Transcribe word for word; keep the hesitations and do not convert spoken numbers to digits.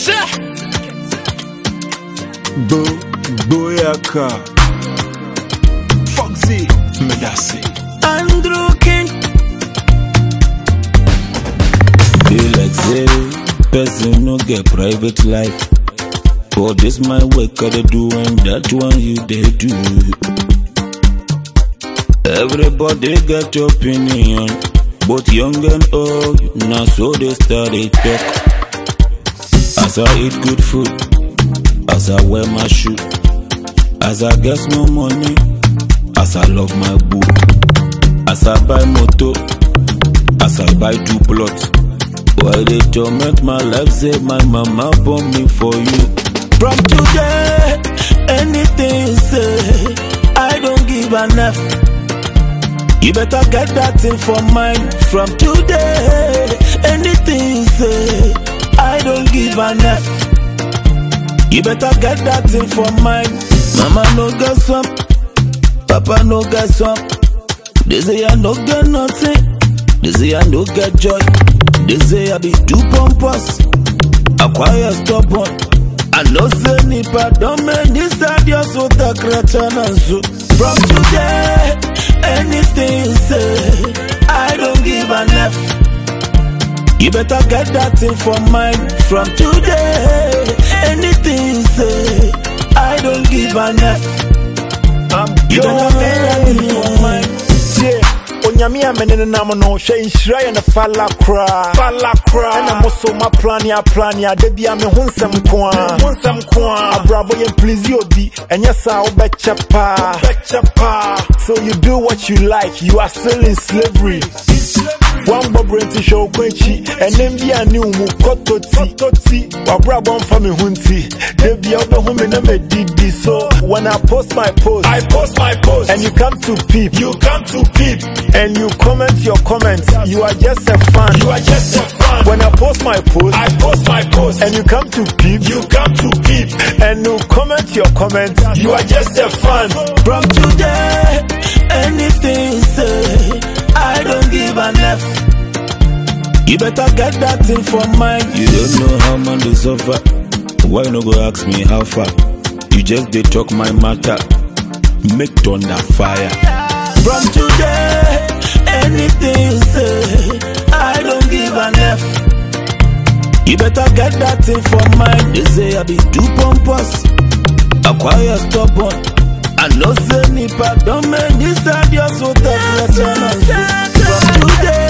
Bo, Boyaka, Foxy, Medasi, Andrew King. Feel like say, person no get private life. For this my work, gotta do and that one you they do. Everybody got opinion, both young and old. Now so they started talk. As I eat good food, as I wear my shoe, as I get more money, as I love my boo, as I buy motor, as I buy two plots. Why they torment my life, say my mama born me for you. From today, anything you say, I don't give an F. You better get that thing for mine. From today, anything you say, I don't give an F. You better get that thing for mine. Mama no get some, Papa no get some. They say I no get nothing, they say I no get joy. They say I be too pompous, acquire stubborn. I know say nipa don't make this stadio so the creature so. From today, anything you say, I don't give an F. You better get that thing for mine. From today, anything you say, I don't give an F. I'm you better get that thing for mine. Yeah. Onyami amene na mo no hwe nhira ye na fala kra fala kra na mo so ma plan ya plan ya de bia me hunsem ko a hunsem ko a abrabo ye please obi enye sa wo be chepa be chepa. So you do what you like, you are still in slavery. One bobrenti show kwenchi enem bia ni umu kototi toti wabrabo mfa me hunti de bia obe hu me na me didi. So when I post my post, I post my post, and you come to peep, you come to peep, and you comment your comments, you are just a fan. You are just a fan. When I post my post, I post my post, and you come to peep, you come to peep, and you comment your comments, you are just a fan. From today, anything you say, I don't give an F. You better get that thing for mine. You don't know how man they suffer. Why no go ask me how far? You just they talk my matter. Make thunder fire. From today, anything you say, I don't give an F. You better get that thing for mine. They say I be too pompous, acquire stubborn. I know say nipa don't make this stadio so the creature. From today,